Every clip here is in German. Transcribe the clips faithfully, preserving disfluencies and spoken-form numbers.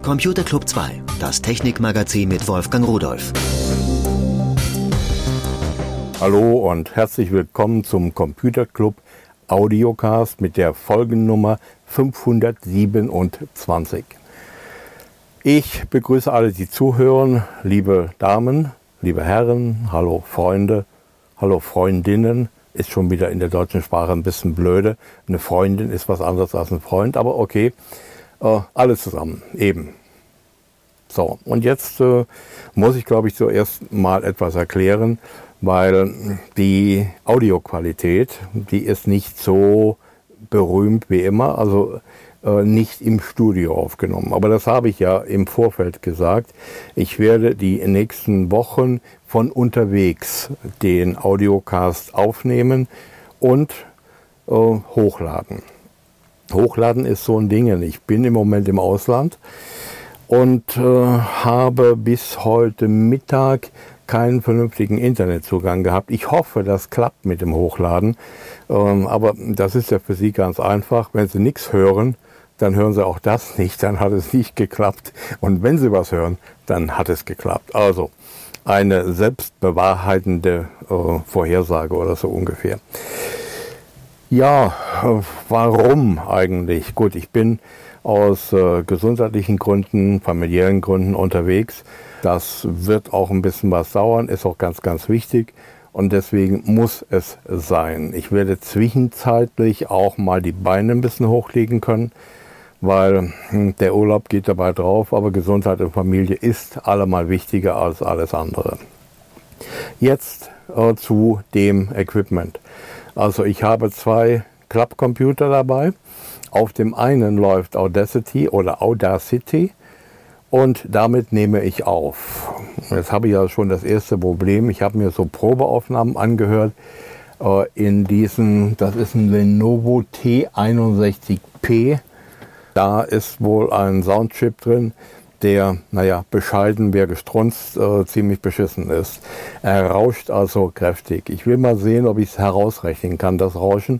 Computer Club zwei, das Technikmagazin mit Wolfgang Rudolph. Hallo und herzlich willkommen zum Computer Club Audiocast mit der Folgennummer fünfhundertsiebenundzwanzig. Ich begrüße alle, die zuhören, liebe Damen, liebe Herren, hallo Freunde, hallo Freundinnen. Ist schon wieder in der deutschen Sprache ein bisschen blöde. Eine Freundin ist was anderes als ein Freund, aber okay. Äh, alle zusammen, eben. So, und jetzt äh, muss ich, glaube ich, zuerst mal etwas erklären, weil die Audioqualität, die ist nicht so berühmt wie immer, also äh, nicht im Studio aufgenommen. Aber das habe ich ja im Vorfeld gesagt. Ich werde die nächsten Wochen von unterwegs den Audiocast aufnehmen und äh, hochladen. Hochladen ist so ein Ding. Ich bin im Moment im Ausland und äh, habe bis heute Mittag keinen vernünftigen Internetzugang gehabt. Ich hoffe, das klappt mit dem Hochladen. Ähm, aber das ist ja für Sie ganz einfach. Wenn Sie nichts hören, dann hören Sie auch das nicht. Dann hat es nicht geklappt. Und wenn Sie was hören, dann hat es geklappt. Also eine selbstbewahrheitende äh, Vorhersage oder so ungefähr. Ja, äh, warum eigentlich? Gut, ich bin aus äh, gesundheitlichen Gründen, familiären Gründen unterwegs. Das wird auch ein bisschen was dauern, ist auch ganz, ganz wichtig und deswegen muss es sein. Ich werde zwischenzeitlich auch mal die Beine ein bisschen hochlegen können, weil hm, der Urlaub geht dabei drauf, aber Gesundheit und Familie ist allemal wichtiger als alles andere. Jetzt äh, zu dem Equipment. Also ich habe zwei Klappcomputer dabei. Auf dem einen läuft Audacity oder Audacity und damit nehme ich auf. Jetzt habe ich ja schon das erste Problem. Ich habe mir so Probeaufnahmen angehört äh, in diesem, das ist ein Lenovo T einundsechzig P. Da ist wohl ein Soundchip drin, der, naja, bescheiden, wer gestrunzt, äh, ziemlich beschissen ist. Er rauscht also kräftig. Ich will mal sehen, ob ich es herausrechnen kann, das Rauschen,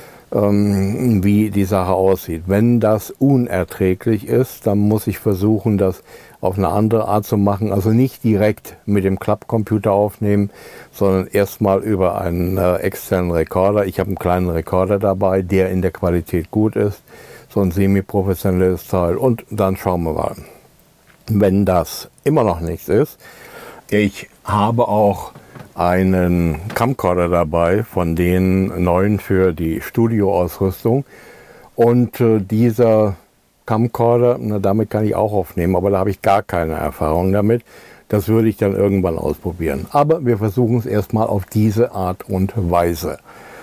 ähm, wie die Sache aussieht. Wenn das unerträglich ist, dann muss ich versuchen, das auf eine andere Art zu machen. Also nicht direkt mit dem Klappcomputer aufnehmen, sondern erstmal über einen äh, externen Rekorder. Ich habe einen kleinen Rekorder dabei, der in der Qualität gut ist. So ein semi-professionelles Teil. Und dann schauen wir mal. Wenn das immer noch nichts ist, ich habe auch einen Camcorder dabei, von den neuen für die Studioausrüstung. Und äh, dieser Camcorder, na, damit kann ich auch aufnehmen, aber da habe ich gar keine Erfahrung damit. Das würde ich dann irgendwann ausprobieren. Aber wir versuchen es erstmal auf diese Art und Weise.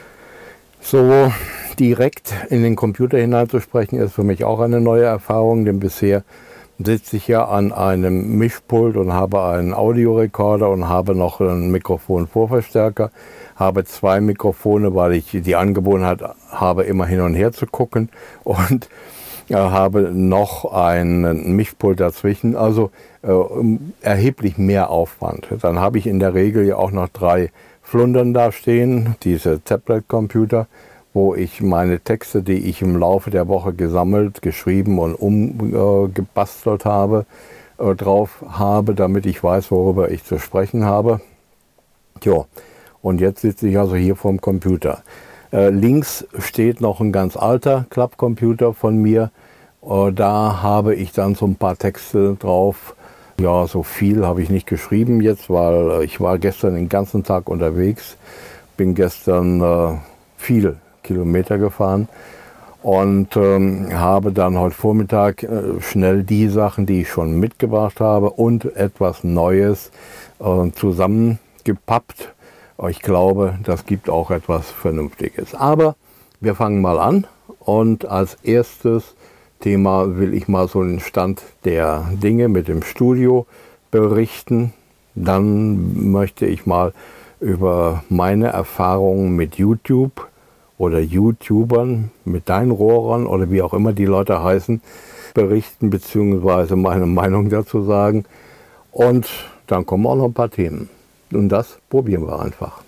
So direkt in den Computer hineinzusprechen, ist für mich auch eine neue Erfahrung, denn bisher sitze ich ja an einem Mischpult und habe einen Audiorekorder und habe noch einen Mikrofonvorverstärker, habe zwei Mikrofone, weil ich die Angewohnheit habe, immer hin und her zu gucken und äh, habe noch einen Mischpult dazwischen, also äh, erheblich mehr Aufwand. Dann habe ich in der Regel ja auch noch drei Flundern da stehen, diese Tablet-Computer, wo ich meine Texte, die ich im Laufe der Woche gesammelt, geschrieben und umgebastelt äh, habe, äh, drauf habe, damit ich weiß, worüber ich zu sprechen habe. Tja, und jetzt sitze ich also hier vorm Computer. Äh, links steht noch ein ganz alter Klappcomputer von mir. Äh, da habe ich dann so ein paar Texte drauf. Ja, so viel habe ich nicht geschrieben jetzt, weil ich war gestern den ganzen Tag unterwegs. Bin gestern äh, viel Kilometer gefahren und ähm, habe dann heute Vormittag äh, schnell die Sachen, die ich schon mitgebracht habe und etwas Neues äh, zusammengepappt. Ich glaube, das gibt auch etwas Vernünftiges. Aber wir fangen mal an und als erstes Thema will ich mal so den Stand der Dinge mit dem Studio berichten. Dann möchte ich mal über meine Erfahrungen mit YouTube oder YouTubern, mit deinen Rohrern oder wie auch immer die Leute heißen, berichten bzw. meine Meinung dazu sagen. Und dann kommen auch noch ein paar Themen. Und das probieren wir einfach.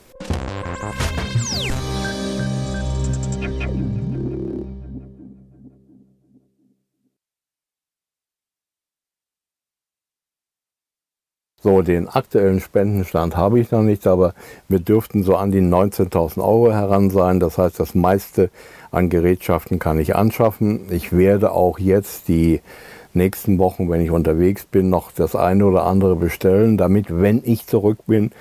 So, den aktuellen Spendenstand habe ich noch nicht, aber wir dürften so an die neunzehntausend Euro heran sein. Das heißt, das meiste an Gerätschaften kann ich anschaffen. Ich werde auch jetzt die nächsten Wochen, wenn ich unterwegs bin, noch das eine oder andere bestellen, damit, wenn ich zurück bin,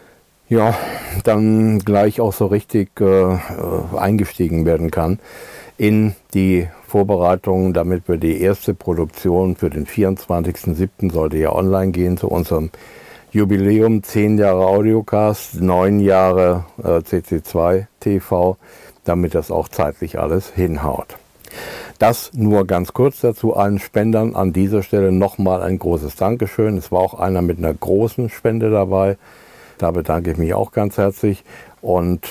ja, dann gleich auch so richtig äh, eingestiegen werden kann in die Vorbereitungen, damit wir die erste Produktion für den vierundzwanzigsten siebten sollte ja online gehen zu unserem Jubiläum, zehn Jahre Audiocast, neun Jahre äh, C C zwei T V, damit das auch zeitlich alles hinhaut. Das nur ganz kurz dazu, allen Spendern an dieser Stelle nochmal ein großes Dankeschön. Es war auch einer mit einer großen Spende dabei. Da bedanke ich mich auch ganz herzlich. Und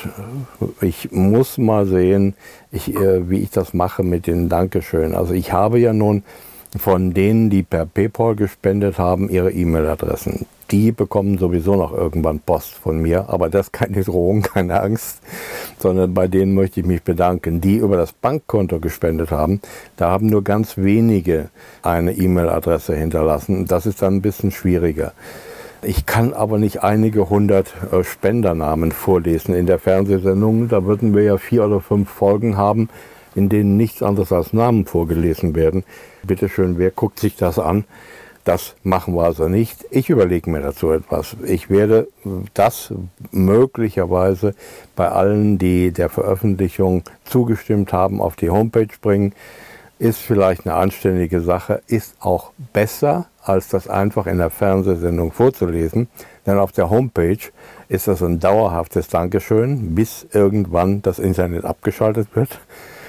ich muss mal sehen, ich, äh, wie ich das mache mit den Dankeschön. Also ich habe ja nun von denen, die per PayPal gespendet haben, ihre E-Mail-Adressen. Die bekommen sowieso noch irgendwann Post von mir, aber das ist keine Drohung, keine Angst, sondern bei denen möchte ich mich bedanken. Die über das Bankkonto gespendet haben, da haben nur ganz wenige eine E-Mail-Adresse hinterlassen. Das ist dann ein bisschen schwieriger. Ich kann aber nicht einige hundert äh, Spendernamen vorlesen in der Fernsehsendung. Da würden wir ja vier oder fünf Folgen haben, in denen nichts anderes als Namen vorgelesen werden. Bitte schön, wer guckt sich das an? Das machen wir also nicht. Ich überlege mir dazu etwas. Ich werde das möglicherweise bei allen, die der Veröffentlichung zugestimmt haben, auf die Homepage bringen. Ist vielleicht eine anständige Sache, ist auch besser, als das einfach in der Fernsehsendung vorzulesen. Denn auf der Homepage ist das ein dauerhaftes Dankeschön, bis irgendwann das Internet abgeschaltet wird.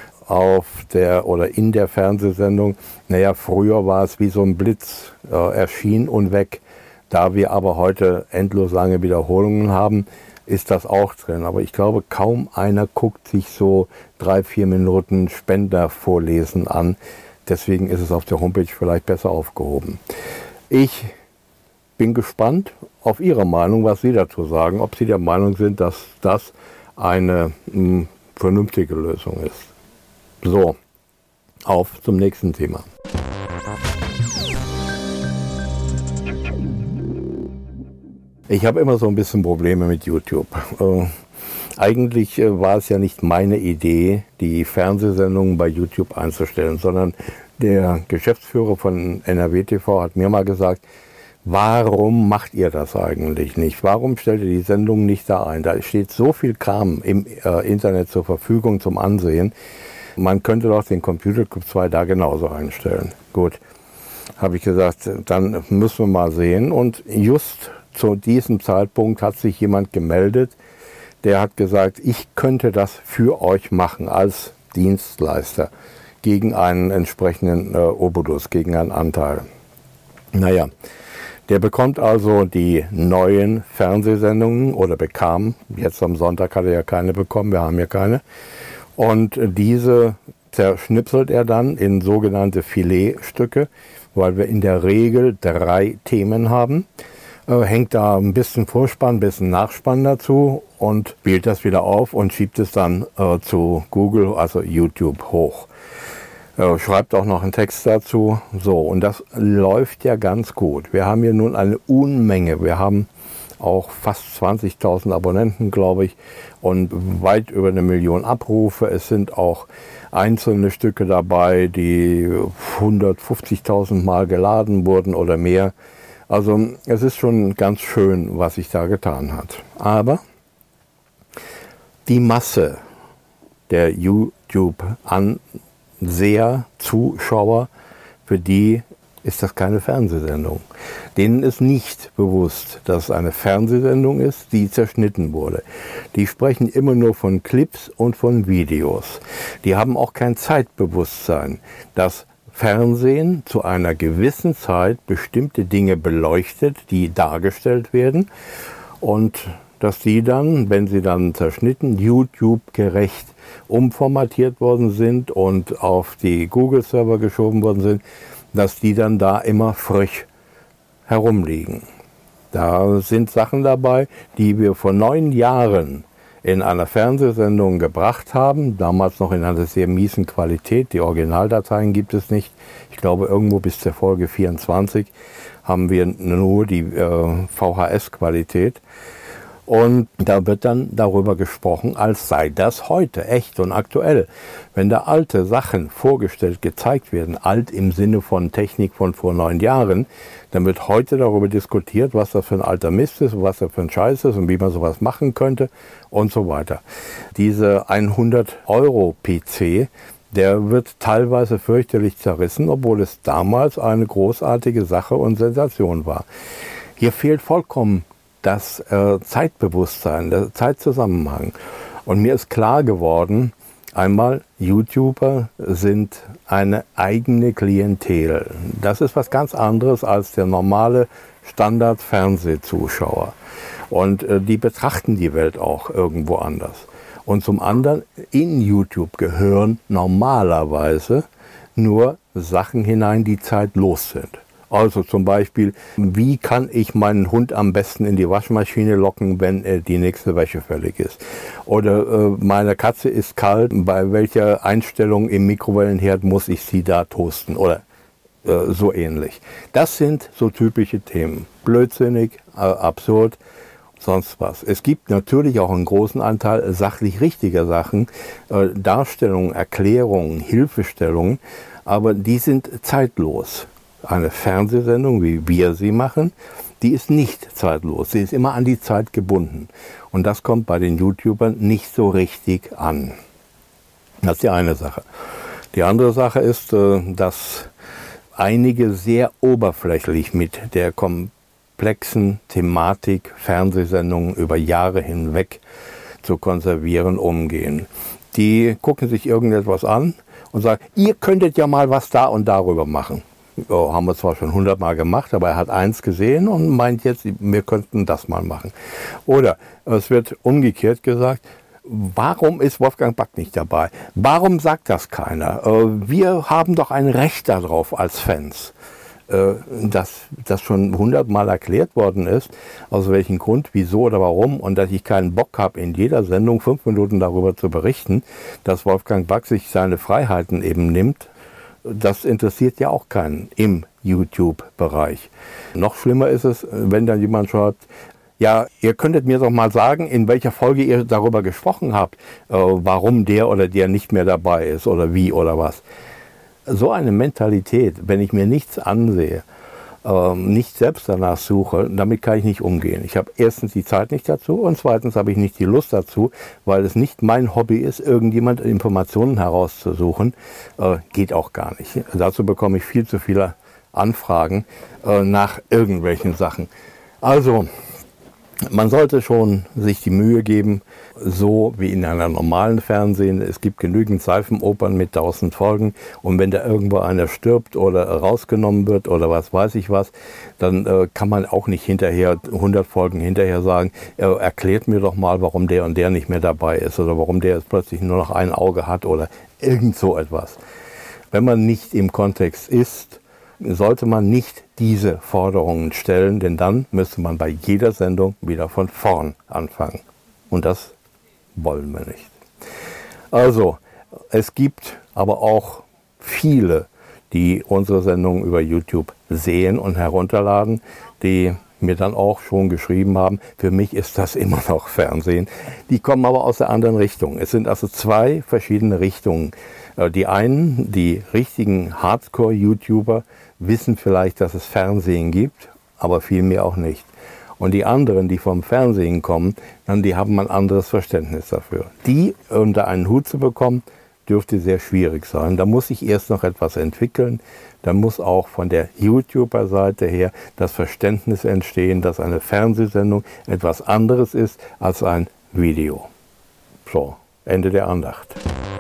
Auf der oder in der Fernsehsendung, naja, früher war es wie so ein Blitz, äh, erschien und weg. Da wir aber heute endlos lange Wiederholungen haben, ist das auch drin. Aber ich glaube, kaum einer guckt sich so drei, vier Minuten Spender vorlesen an. Deswegen ist es auf der Homepage vielleicht besser aufgehoben. Ich bin gespannt auf Ihre Meinung, was Sie dazu sagen. Ob Sie der Meinung sind, dass das eine mh, vernünftige Lösung ist. So, auf zum nächsten Thema. Ich habe immer so ein bisschen Probleme mit YouTube. Äh, eigentlich äh, war es ja nicht meine Idee, die Fernsehsendungen bei YouTube einzustellen, sondern der Geschäftsführer von N R W T V hat mir mal gesagt, warum macht ihr das eigentlich nicht? Warum stellt ihr die Sendung nicht da ein? Da steht so viel Kram im äh, Internet zur Verfügung zum Ansehen. Man könnte doch den Computer Club zwei da genauso einstellen. Gut, habe ich gesagt, dann müssen wir mal sehen. Und just zu diesem Zeitpunkt hat sich jemand gemeldet, der hat gesagt, ich könnte das für euch machen als Dienstleister gegen einen entsprechenden äh, Obolus, gegen einen Anteil. Naja, der bekommt also die neuen Fernsehsendungen oder bekam, jetzt am Sonntag hat er ja keine bekommen, wir haben ja keine. Und diese zerschnipselt er dann in sogenannte Filetstücke, weil wir in der Regel drei Themen haben. Äh, hängt da ein bisschen Vorspann, ein bisschen Nachspann dazu und spielt das wieder auf und schiebt es dann äh, zu Google, also YouTube, hoch. Äh, schreibt auch noch einen Text dazu. So, und das läuft ja ganz gut. Wir haben hier nun eine Unmenge. Wir haben auch fast zwanzigtausend Abonnenten, glaube ich, und weit über eine Million Abrufe. Es sind auch einzelne Stücke dabei, die hundertfünfzigtausend Mal geladen wurden oder mehr. Also es ist schon ganz schön, was sich da getan hat. Aber die Masse der YouTube-Anseher, Zuschauer, für die ist das keine Fernsehsendung. Denen ist nicht bewusst, dass es eine Fernsehsendung ist, die zerschnitten wurde. Die sprechen immer nur von Clips und von Videos. Die haben auch kein Zeitbewusstsein, dass Fernsehen zu einer gewissen Zeit bestimmte Dinge beleuchtet, die dargestellt werden und dass die dann, wenn sie dann zerschnitten, YouTube-gerecht umformatiert worden sind und auf die Google-Server geschoben worden sind, dass die dann da immer frisch herumliegen. Da sind Sachen dabei, die wir vor neun Jahren in einer Fernsehsendung gebracht haben, damals noch in einer sehr miesen Qualität, die Originaldateien gibt es nicht, ich glaube irgendwo bis zur Folge vierundzwanzig haben wir nur die äh, V H S-Qualität. Und da wird dann darüber gesprochen, als sei das heute echt und aktuell. Wenn da alte Sachen vorgestellt, gezeigt werden, alt im Sinne von Technik von vor neun Jahren, dann wird heute darüber diskutiert, was das für ein alter Mist ist, was das für ein Scheiß ist und wie man sowas machen könnte und so weiter. Diese hundert Euro P C, der wird teilweise fürchterlich zerrissen, obwohl es damals eine großartige Sache und Sensation war. Hier fehlt vollkommen das äh, Zeitbewusstsein, der Zeitzusammenhang. Und mir ist klar geworden, einmal, YouTuber sind eine eigene Klientel. Das ist was ganz anderes als der normale Standard-Fernsehzuschauer. Und äh, die betrachten die Welt auch irgendwo anders. Und zum anderen, in YouTube gehören normalerweise nur Sachen hinein, die zeitlos sind. Also zum Beispiel, wie kann ich meinen Hund am besten in die Waschmaschine locken, wenn äh, die nächste Wäsche fällig ist? Oder äh, meine Katze ist kalt, bei welcher Einstellung im Mikrowellenherd muss ich sie da toasten? Oder äh, so ähnlich. Das sind so typische Themen. Blödsinnig, äh, absurd, sonst was. Es gibt natürlich auch einen großen Anteil sachlich richtiger Sachen, äh, Darstellungen, Erklärungen, Hilfestellungen, aber die sind zeitlos. Eine Fernsehsendung, wie wir sie machen, die ist nicht zeitlos. Sie ist immer an die Zeit gebunden. Und das kommt bei den YouTubern nicht so richtig an. Das ist die eine Sache. Die andere Sache ist, dass einige sehr oberflächlich mit der komplexen Thematik Fernsehsendungen über Jahre hinweg zu konservieren umgehen. Die gucken sich irgendetwas an und sagen, ihr könntet ja mal was da und darüber machen. Oh, haben wir zwar schon hundertmal gemacht, aber er hat eins gesehen und meint jetzt, wir könnten das mal machen. Oder es wird umgekehrt gesagt, warum ist Wolfgang Back nicht dabei? Warum sagt das keiner? Wir haben doch ein Recht darauf als Fans. Dass das schon hundertmal erklärt worden ist, aus welchem Grund, wieso oder warum, und dass ich keinen Bock habe, in jeder Sendung fünf Minuten darüber zu berichten, dass Wolfgang Back sich seine Freiheiten eben nimmt. Das interessiert ja auch keinen im YouTube-Bereich. Noch schlimmer ist es, wenn dann jemand schreibt, ja, ihr könntet mir doch mal sagen, in welcher Folge ihr darüber gesprochen habt, äh, warum der oder der nicht mehr dabei ist oder wie oder was. So eine Mentalität, wenn ich mir nichts ansehe, äh, nicht selbst danach suche, damit kann ich nicht umgehen. Ich habe erstens die Zeit nicht dazu und zweitens habe ich nicht die Lust dazu, weil es nicht mein Hobby ist, irgendjemand Informationen herauszusuchen. Äh, geht auch gar nicht. Dazu bekomme ich viel zu viele Anfragen äh, nach irgendwelchen Sachen. Also, man sollte schon sich die Mühe geben, so wie in einer normalen Fernsehen. Es gibt genügend Seifenopern mit tausend Folgen und wenn da irgendwo einer stirbt oder rausgenommen wird oder was weiß ich was, dann äh, kann man auch nicht hinterher, hundert Folgen hinterher sagen, äh, erklärt mir doch mal, warum der und der nicht mehr dabei ist oder warum der jetzt plötzlich nur noch ein Auge hat oder irgend so etwas. Wenn man nicht im Kontext ist, sollte man nicht diese Forderungen stellen, denn dann müsste man bei jeder Sendung wieder von vorn anfangen. Und das wollen wir nicht. Also, es gibt aber auch viele, die unsere Sendungen über YouTube sehen und herunterladen, die mir dann auch schon geschrieben haben, für mich ist das immer noch Fernsehen. Die kommen aber aus der anderen Richtung. Es sind also zwei verschiedene Richtungen. Die einen, die richtigen Hardcore-YouTuber, wissen vielleicht, dass es Fernsehen gibt, aber viel mehr auch nicht. Und die anderen, die vom Fernsehen kommen, dann die haben ein anderes Verständnis dafür. Die unter einen Hut zu bekommen, dürfte sehr schwierig sein. Da muss sich erst noch etwas entwickeln. Da muss auch von der YouTuber-Seite her das Verständnis entstehen, dass eine Fernsehsendung etwas anderes ist als ein Video. So, Ende der Andacht.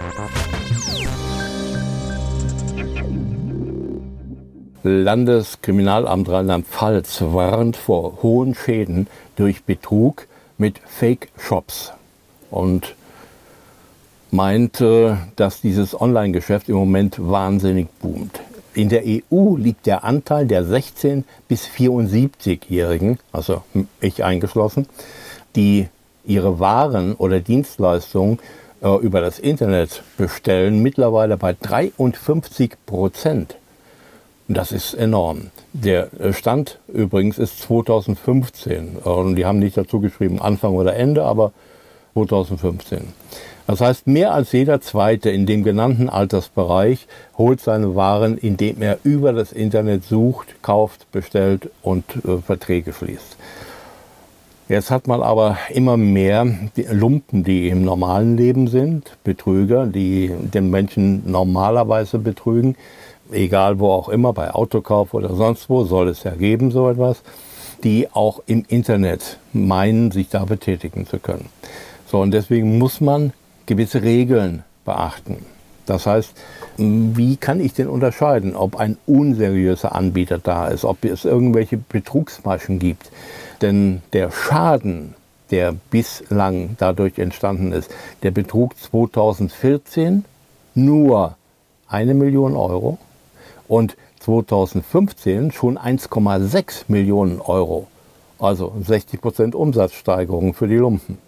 Landeskriminalamt Rheinland-Pfalz warnt vor hohen Schäden durch Betrug mit Fake-Shops und meint, dass dieses Online-Geschäft im Moment wahnsinnig boomt. In der E U liegt der Anteil der sechzehn- bis vierundsiebzigjährigen, also ich eingeschlossen, die ihre Waren oder Dienstleistungen äh, über das Internet bestellen, mittlerweile bei dreiundfünfzig Prozent. Das ist enorm. Der Stand übrigens ist zweitausendfünfzehn. Und die haben nicht dazu geschrieben Anfang oder Ende, aber zweitausendfünfzehn. Das heißt, mehr als jeder Zweite in dem genannten Altersbereich holt seine Waren, indem er über das Internet sucht, kauft, bestellt und äh, Verträge schließt. Jetzt hat man aber immer mehr die Lumpen, die im normalen Leben sind, Betrüger, die den Menschen normalerweise betrügen, egal wo auch immer, bei Autokauf oder sonst wo, soll es ja geben so etwas, die auch im Internet meinen, sich da betätigen zu können. So, und deswegen muss man gewisse Regeln beachten. Das heißt, wie kann ich denn unterscheiden, ob ein unseriöser Anbieter da ist, ob es irgendwelche Betrugsmaschen gibt? Denn der Schaden, der bislang dadurch entstanden ist, der betrug zweitausendvierzehn nur eine Million Euro und zweitausendfünfzehn schon eins Komma sechs Millionen Euro. Also sechzig Prozent Umsatzsteigerung für die Lumpen.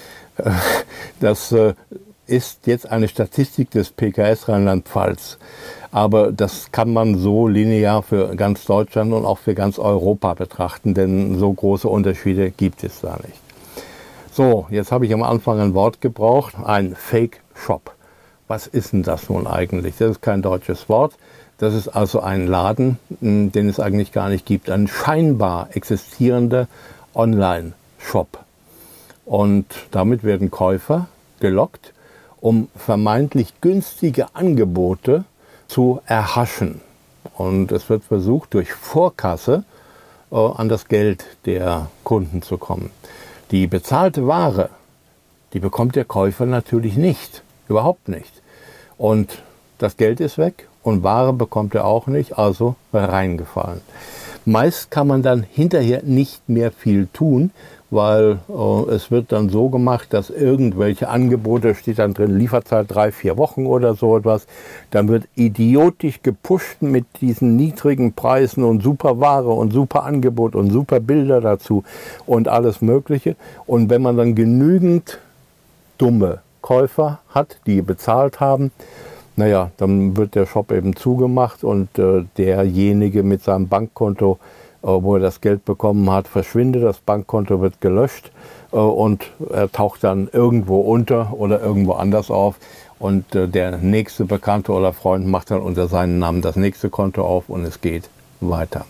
Das ist jetzt eine Statistik des P K S Rheinland-Pfalz. Aber das kann man so linear für ganz Deutschland und auch für ganz Europa betrachten, denn so große Unterschiede gibt es da nicht. So, jetzt habe ich am Anfang ein Wort gebraucht, ein Fake-Shop. Was ist denn das nun eigentlich? Das ist kein deutsches Wort. Das ist also ein Laden, den es eigentlich gar nicht gibt. Ein scheinbar existierender Online-Shop. Und damit werden Käufer gelockt, um vermeintlich günstige Angebote zu erhaschen. Und es wird versucht, durch Vorkasse äh, an das Geld der Kunden zu kommen. Die bezahlte Ware, die bekommt der Käufer natürlich nicht, überhaupt nicht. Und das Geld ist weg und Ware bekommt er auch nicht, also reingefallen. Meist kann man dann hinterher nicht mehr viel tun, weil äh, es wird dann so gemacht, dass irgendwelche Angebote, steht dann drin, Lieferzeit drei, vier Wochen oder so etwas, dann wird idiotisch gepusht mit diesen niedrigen Preisen und super Ware und super Angebot und super Bilder dazu und alles Mögliche. Und wenn man dann genügend dumme Käufer hat, die bezahlt haben, naja, dann wird der Shop eben zugemacht und äh, derjenige mit seinem Bankkonto, äh, wo er das Geld bekommen hat, verschwindet, das Bankkonto wird gelöscht äh, und er taucht dann irgendwo unter oder irgendwo anders auf und äh, der nächste Bekannte oder Freund macht dann unter seinem Namen das nächste Konto auf und es geht weiter.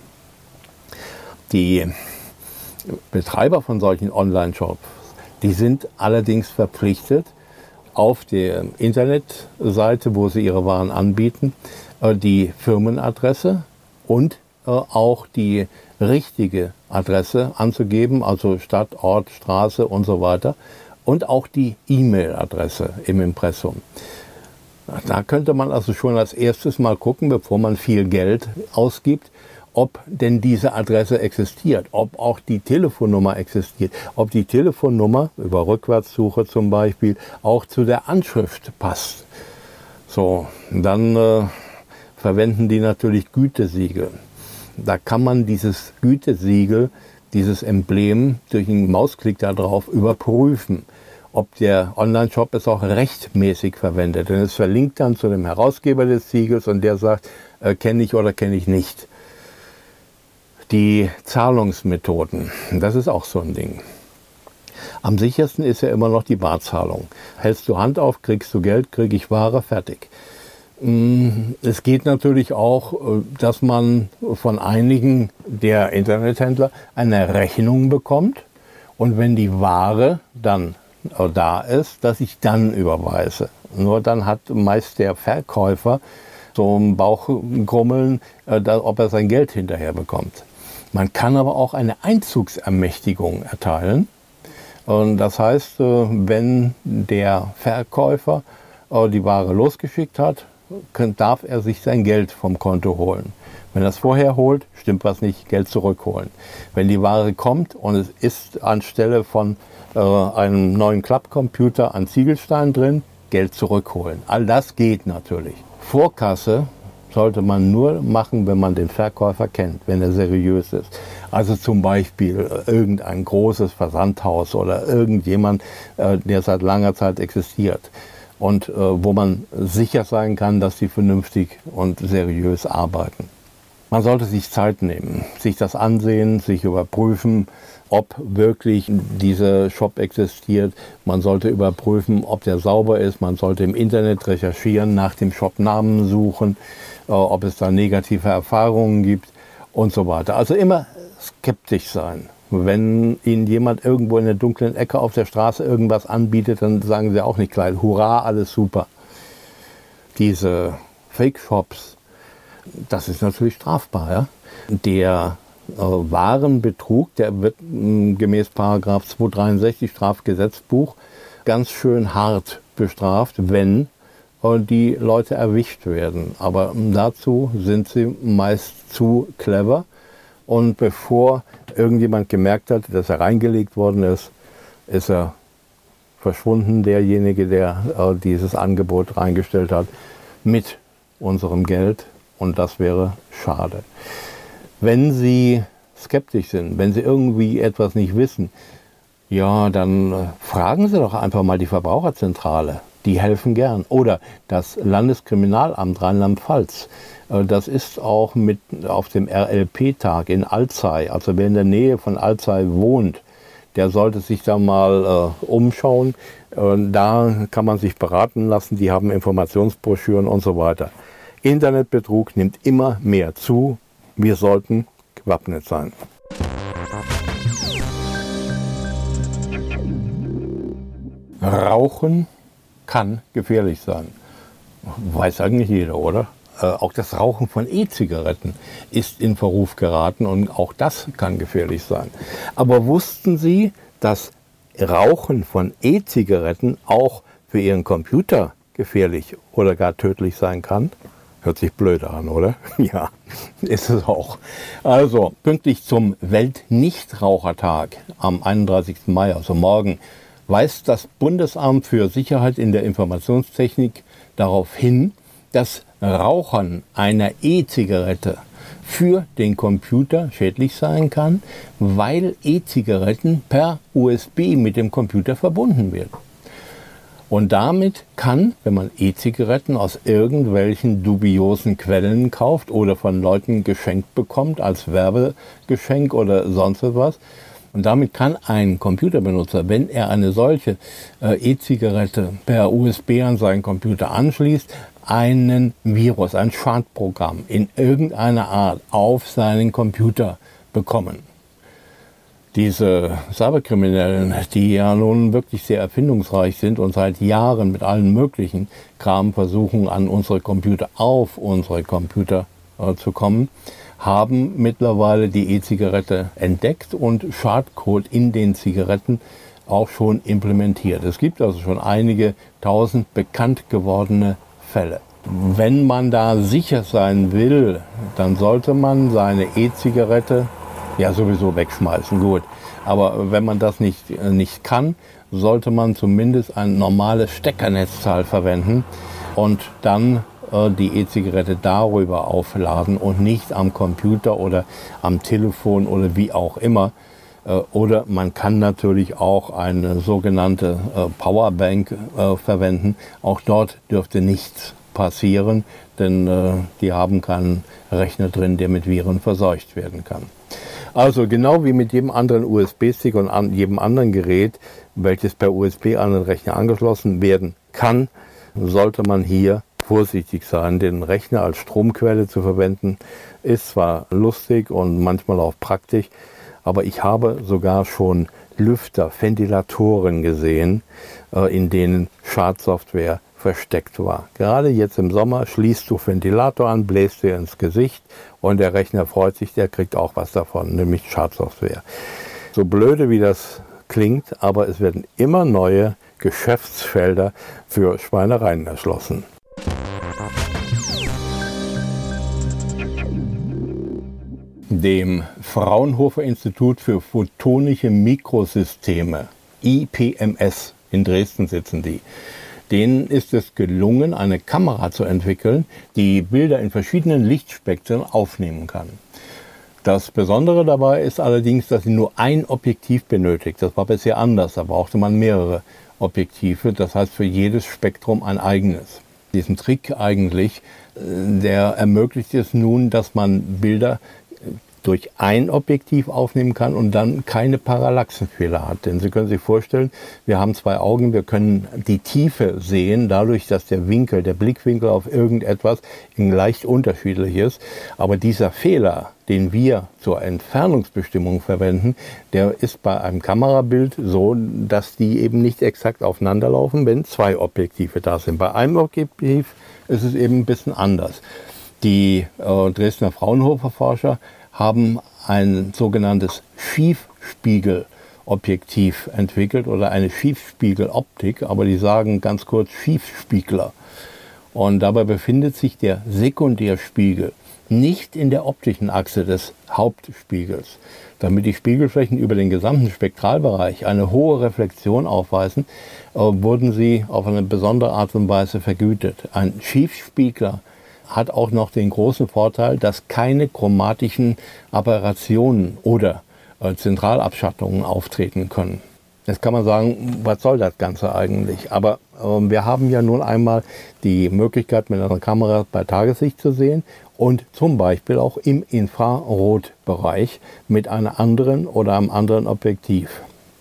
Die Betreiber von solchen Online-Shops, die sind allerdings verpflichtet, auf der Internetseite, wo sie ihre Waren anbieten, die Firmenadresse und auch die richtige Adresse anzugeben, also Stadt, Ort, Straße und so weiter, und auch die E-Mail-Adresse im Impressum. Da könnte man also schon als erstes mal gucken, bevor man viel Geld ausgibt, ob denn diese Adresse existiert, ob auch die Telefonnummer existiert, ob die Telefonnummer über Rückwärtssuche zum Beispiel auch zu der Anschrift passt. So, dann äh, verwenden die natürlich Gütesiegel. Da kann man dieses Gütesiegel, dieses Emblem durch einen Mausklick darauf überprüfen, ob der Online-Shop es auch rechtmäßig verwendet. Denn es verlinkt dann zu dem Herausgeber des Siegels und der sagt, äh, kenne ich oder kenne ich nicht. Die Zahlungsmethoden, das ist auch so ein Ding. Am sichersten ist ja immer noch die Barzahlung. Hältst du Hand auf, kriegst du Geld, krieg ich Ware, fertig. Es geht natürlich auch, dass man von einigen der Internethändler eine Rechnung bekommt und wenn die Ware dann da ist, dass ich dann überweise. Nur dann hat meist der Verkäufer so ein Bauchgrummeln, ob er sein Geld hinterher bekommt. Man kann aber auch eine Einzugsermächtigung erteilen. Und das heißt, wenn der Verkäufer die Ware losgeschickt hat, darf er sich sein Geld vom Konto holen. Wenn er es vorher holt, stimmt was nicht, Geld zurückholen. Wenn die Ware kommt und es ist anstelle von äh, einem neuen Klappcomputer ein Ziegelstein drin, Geld zurückholen. All das geht natürlich. Vorkasse sollte man nur machen, wenn man den Verkäufer kennt, wenn er seriös ist. Also zum Beispiel irgendein großes Versandhaus oder irgendjemand, äh, der seit langer Zeit existiert und äh, wo man sicher sein kann, dass sie vernünftig und seriös arbeiten. Man sollte sich Zeit nehmen, sich das ansehen, sich überprüfen, ob wirklich dieser Shop existiert. Man sollte überprüfen, ob der sauber ist. Man sollte im Internet recherchieren, nach dem Shopnamen suchen, äh, ob es da negative Erfahrungen gibt und so weiter. Also immer skeptisch sein. Wenn Ihnen jemand irgendwo in der dunklen Ecke auf der Straße irgendwas anbietet, dann sagen Sie auch nicht gleich, hurra, alles super. Diese Fake-Shops, das ist natürlich strafbar. Ja? Der äh, Warenbetrug, der wird mh, gemäß Paragraph zweihundertdreiundsechzig Strafgesetzbuch ganz schön hart bestraft, wenn äh, die Leute erwischt werden. Aber äh, dazu sind sie meist zu clever. Und bevor irgendjemand gemerkt hat, dass er reingelegt worden ist, ist er verschwunden, derjenige, der äh, dieses Angebot reingestellt hat, mit unserem Geld. Und das wäre schade. Wenn Sie skeptisch sind, wenn Sie irgendwie etwas nicht wissen, ja, dann äh, fragen Sie doch einfach mal die Verbraucherzentrale. Die helfen gern. Oder das Landeskriminalamt Rheinland-Pfalz. Äh, das ist auch mit auf dem R L P-Tag in Alzey. Also wer in der Nähe von Alzey wohnt, der sollte sich da mal äh, umschauen. Äh, da kann man sich beraten lassen. Die haben Informationsbroschüren und so weiter. Internetbetrug nimmt immer mehr zu. Wir sollten gewappnet sein. Rauchen kann gefährlich sein. Weiß eigentlich jeder, oder? Äh, auch das Rauchen von E-Zigaretten ist in Verruf geraten und auch das kann gefährlich sein. Aber wussten Sie, dass Rauchen von E-Zigaretten auch für Ihren Computer gefährlich oder gar tödlich sein kann? Hört sich blöd an, oder? Ja, ist es auch. Also, pünktlich zum Weltnichtrauchertag am einunddreißigsten Mai, also morgen, weist das Bundesamt für Sicherheit in der Informationstechnik darauf hin, dass Rauchen einer E-Zigarette für den Computer schädlich sein kann, weil E-Zigaretten per U S B mit dem Computer verbunden werden. Und damit kann, wenn man E-Zigaretten aus irgendwelchen dubiosen Quellen kauft oder von Leuten geschenkt bekommt, als Werbegeschenk oder sonst etwas, und damit kann ein Computerbenutzer, wenn er eine solche äh, E-Zigarette per U S B an seinen Computer anschließt, einen Virus, ein Schadprogramm in irgendeiner Art auf seinen Computer bekommen. Diese Cyberkriminellen, die ja nun wirklich sehr erfindungsreich sind und seit Jahren mit allen möglichen Kram versuchen, an unsere Computer, auf unsere Computer äh, zu kommen, haben mittlerweile die E-Zigarette entdeckt und Schadcode in den Zigaretten auch schon implementiert. Es gibt also schon einige tausend bekannt gewordene Fälle. Wenn man da sicher sein will, dann sollte man seine E-Zigarette ja sowieso wegschmeißen, gut. Aber wenn man das nicht, nicht kann, sollte man zumindest ein normales Steckernetzteil verwenden und dann äh, die E-Zigarette darüber aufladen und nicht am Computer oder am Telefon oder wie auch immer. Äh, oder man kann natürlich auch eine sogenannte äh, Powerbank äh, verwenden. Auch dort dürfte nichts passieren, denn äh, die haben keinen Rechner drin, der mit Viren verseucht werden kann. Also genau wie mit jedem anderen U S B-Stick und an jedem anderen Gerät, welches per U S B an den Rechner angeschlossen werden kann, sollte man hier vorsichtig sein. Den Rechner als Stromquelle zu verwenden, ist zwar lustig und manchmal auch praktisch, aber ich habe sogar schon Lüfter, Ventilatoren gesehen, in denen Schadsoftware versteckt war. Gerade jetzt im Sommer schließt du Ventilator an, bläst dir ins Gesicht und der Rechner freut sich, der kriegt auch was davon, nämlich Schadsoftware. So blöde wie das klingt, aber es werden immer neue Geschäftsfelder für Schweinereien erschlossen. Dem Fraunhofer Institut für Photonische Mikrosysteme, I P M S, in Dresden sitzen die. Denen ist es gelungen, eine Kamera zu entwickeln, die Bilder in verschiedenen Lichtspektren aufnehmen kann. Das Besondere dabei ist allerdings, dass sie nur ein Objektiv benötigt. Das war bisher anders, da brauchte man mehrere Objektive, das heißt für jedes Spektrum ein eigenes. diesen Trick eigentlich, der ermöglicht es nun, dass man Bilder durch ein Objektiv aufnehmen kann und dann keine Parallaxenfehler hat. Denn Sie können sich vorstellen, wir haben zwei Augen, wir können die Tiefe sehen, dadurch, dass der Winkel, der Blickwinkel auf irgendetwas leicht unterschiedlich ist. Aber dieser Fehler, den wir zur Entfernungsbestimmung verwenden, der ist bei einem Kamerabild so, dass die eben nicht exakt aufeinanderlaufen, wenn zwei Objektive da sind. Bei einem Objektiv ist es eben ein bisschen anders. Die äh, Dresdner Fraunhofer Forscher haben ein sogenanntes Schiefspiegelobjektiv entwickelt oder eine Schiefspiegeloptik, aber die sagen ganz kurz Schiefspiegler. Und dabei befindet sich der Sekundärspiegel nicht in der optischen Achse des Hauptspiegels. Damit die Spiegelflächen über den gesamten Spektralbereich eine hohe Reflexion aufweisen, äh, wurden sie auf eine besondere Art und Weise vergütet. Ein Schiefspiegler hat auch noch den großen Vorteil, dass keine chromatischen Aberrationen oder äh, Zentralabschattungen auftreten können. Jetzt kann man sagen, was soll das Ganze eigentlich? Aber äh, wir haben ja nun einmal die Möglichkeit, mit einer Kamera bei Tageslicht zu sehen und zum Beispiel auch im Infrarotbereich mit einer anderen oder einem anderen Objektiv.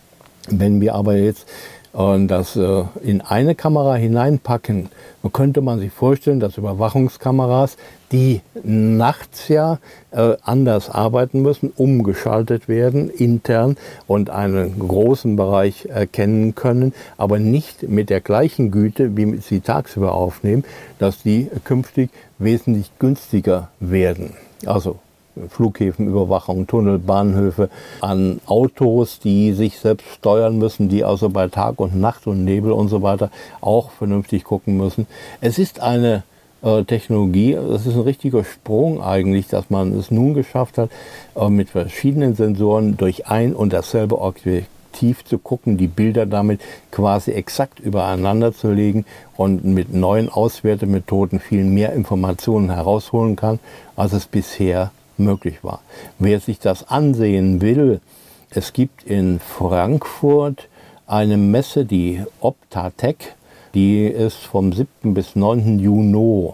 Wenn wir aber jetzt und das äh, in eine Kamera hineinpacken, könnte man sich vorstellen, dass Überwachungskameras, die nachts ja äh, anders arbeiten müssen, umgeschaltet werden intern und einen großen Bereich erkennen können, aber nicht mit der gleichen Güte, wie sie tagsüber aufnehmen, dass die künftig wesentlich günstiger werden. Also Flughäfenüberwachung, Tunnel, Bahnhöfe, an Autos, die sich selbst steuern müssen, die also bei Tag und Nacht und Nebel und so weiter auch vernünftig gucken müssen. Es ist eine äh, Technologie, das ist ein richtiger Sprung eigentlich, dass man es nun geschafft hat, äh, mit verschiedenen Sensoren durch ein und dasselbe Objektiv zu gucken, die Bilder damit quasi exakt übereinander zu legen und mit neuen Auswertemethoden viel mehr Informationen herausholen kann, als es bisher möglich war. Wer sich das ansehen will, es gibt in Frankfurt eine Messe, die Optatec, die ist vom siebten bis neunten Juni.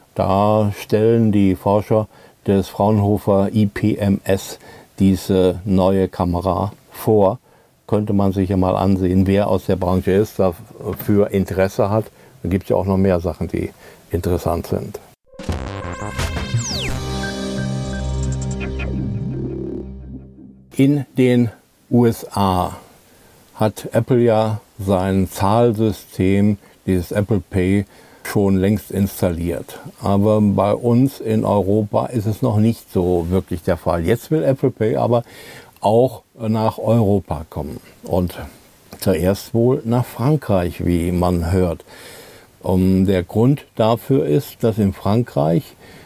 Da stellen die Forscher des Fraunhofer I P M S diese neue Kamera vor. Könnte man sich ja mal ansehen, wer aus der Branche ist, dafür Interesse hat. Da gibt es ja auch noch mehr Sachen, die interessant sind. In den U S A hat Apple ja sein Zahlsystem, dieses Apple Pay, schon längst installiert. Aber bei uns in Europa ist es noch nicht so wirklich der Fall. Jetzt will Apple Pay aber auch nach Europa kommen. Und zuerst wohl nach Frankreich, wie man hört. Um, der Grund dafür ist, dass in Frankreich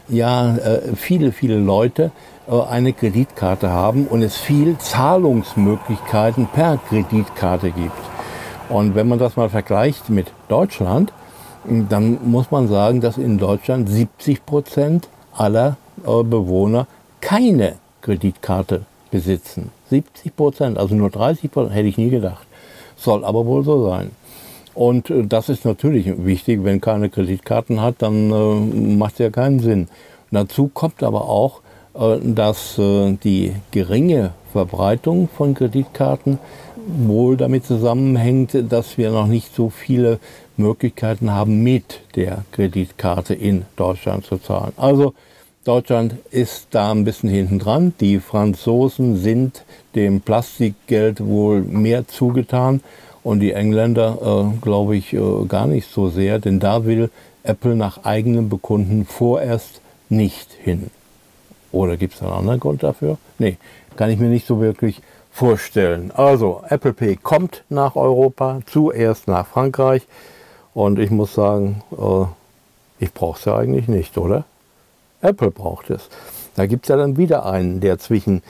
ja äh, viele, viele Leute eine Kreditkarte haben und es viel Zahlungsmöglichkeiten per Kreditkarte gibt. Und wenn man das mal vergleicht mit Deutschland, dann muss man sagen, dass in Deutschland siebzig Prozent aller Bewohner keine Kreditkarte besitzen. siebzig Prozent, also nur dreißig Prozent, hätte ich nie gedacht. Soll aber wohl so sein. Und das ist natürlich wichtig, wenn keine Kreditkarten hat, dann äh, macht es ja keinen Sinn. Und dazu kommt aber auch, dass die geringe Verbreitung von Kreditkarten wohl damit zusammenhängt, dass wir noch nicht so viele Möglichkeiten haben, mit der Kreditkarte in Deutschland zu zahlen. Also Deutschland ist da ein bisschen hinten dran. Die Franzosen sind dem Plastikgeld wohl mehr zugetan und die Engländer, äh, glaube ich, äh, gar nicht so sehr, denn da will Apple nach eigenem Bekunden vorerst nicht hin. Oder gibt es einen anderen Grund dafür? Nee, kann ich mir nicht so wirklich vorstellen. Also, Apple Pay kommt nach Europa, zuerst nach Frankreich. Und ich muss sagen, äh, ich brauche es ja eigentlich nicht, oder? Apple braucht es. Da gibt es ja dann wieder einen, der zwischen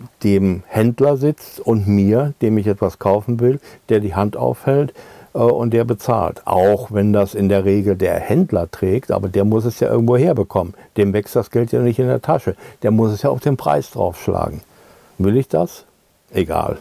dem Händler sitzt und mir, dem ich etwas kaufen will, der die Hand aufhält und der bezahlt. Auch wenn das in der Regel der Händler trägt, aber der muss es ja irgendwo herbekommen. Dem wächst das Geld ja nicht in der Tasche. Der muss es ja auf den Preis draufschlagen. Will ich das? Egal.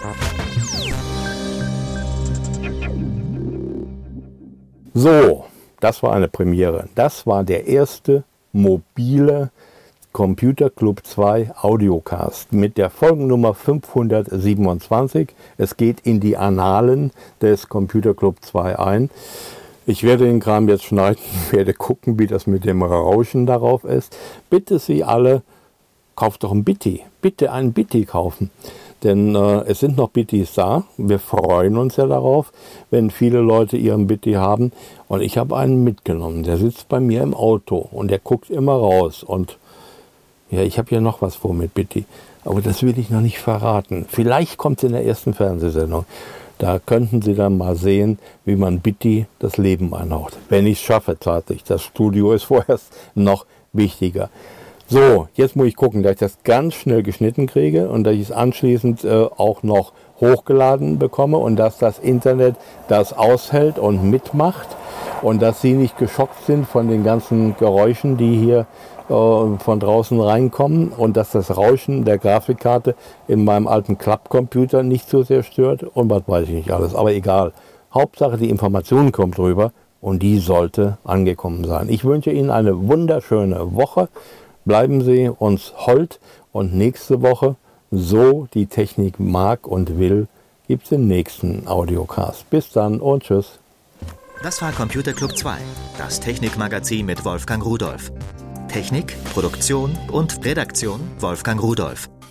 So, das war eine Premiere. Das war der erste mobile Computer Club zwei Audiocast mit der Folgennummer fünfhundertsiebenundzwanzig. Es geht in die Annalen des Computer Club zwei ein. Ich werde den Kram jetzt schneiden, werde gucken, wie das mit dem Rauschen darauf ist. Bitte Sie alle, kauft doch ein Bitti. Bitte einen Bitti kaufen. Denn äh, es sind noch Bittis da. Wir freuen uns ja darauf, wenn viele Leute ihren Bitti haben. Und ich habe einen mitgenommen. Der sitzt bei mir im Auto und der guckt immer raus. Und ja, ich habe ja noch was vor mit Bitti. Aber das will ich noch nicht verraten. Vielleicht kommt es in der ersten Fernsehsendung. Da könnten Sie dann mal sehen, wie man Bitti das Leben einhaucht. Wenn ich es schaffe, tatsächlich. Das Studio ist vorerst noch wichtiger. So, jetzt muss ich gucken, dass ich das ganz schnell geschnitten kriege und dass ich es anschließend äh, auch noch hochgeladen bekomme und dass das Internet das aushält und mitmacht und dass Sie nicht geschockt sind von den ganzen Geräuschen, die hier äh, von draußen reinkommen und dass das Rauschen der Grafikkarte in meinem alten Klappcomputer nicht so sehr stört und was weiß ich nicht alles, aber egal. Hauptsache die Information kommt rüber und die sollte angekommen sein. Ich wünsche Ihnen eine wunderschöne Woche. Bleiben Sie uns hold und nächste Woche, so die Technik mag und will, gibt es den nächsten Audiocast. Bis dann und tschüss. Das war Computer Club zwei, das Technikmagazin mit Wolfgang Rudolph. Technik, Produktion und Redaktion Wolfgang Rudolph.